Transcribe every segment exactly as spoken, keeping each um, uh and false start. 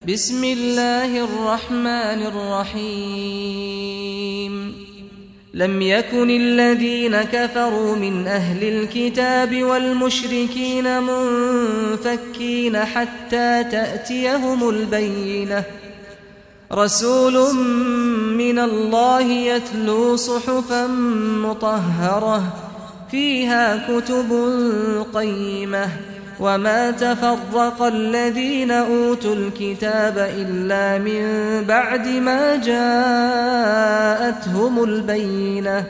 بسم الله الرحمن الرحيم لم يكن الذين كفروا من أهل الكتاب والمشركين منفكين حتى تأتيهم البينة رسول من الله يتلو صحفا مطهرة فيها كتب قيمة وما تفرق الذين أوتوا الكتاب إلا من بعد ما جاءتهم البينة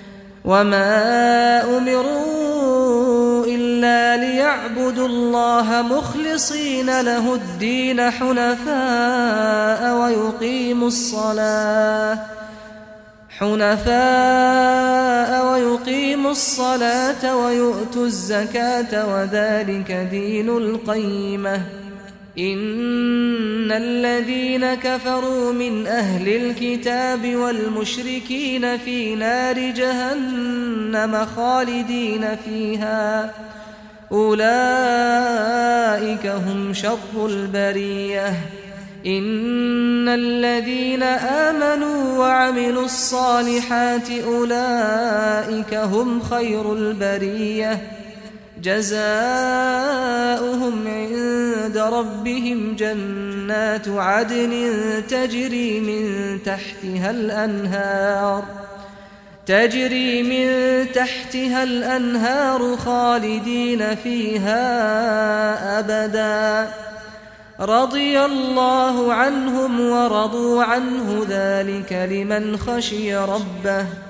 وما أمروا إلا ليعبدوا الله مخلصين له الدين حنفاء ويقيموا الصلاة حنفاء ويقيموا الصلاة ويؤتوا الزكاة وذلك دين القيمة إن الذين كفروا من أهل الكتاب والمشركين في نار جهنم خالدين فيها أولئك هم شر البرية إن الذين آمنوا وعملوا الصالحات أولئك هم خير البرية جزاؤهم عند ربهم جنات عدن تجري من تحتها الأنهار تجري من تحتها الأنهار خالدين فيها أبدا رضي الله عنهم ورضوا عنه ذلك لمن خشي ربه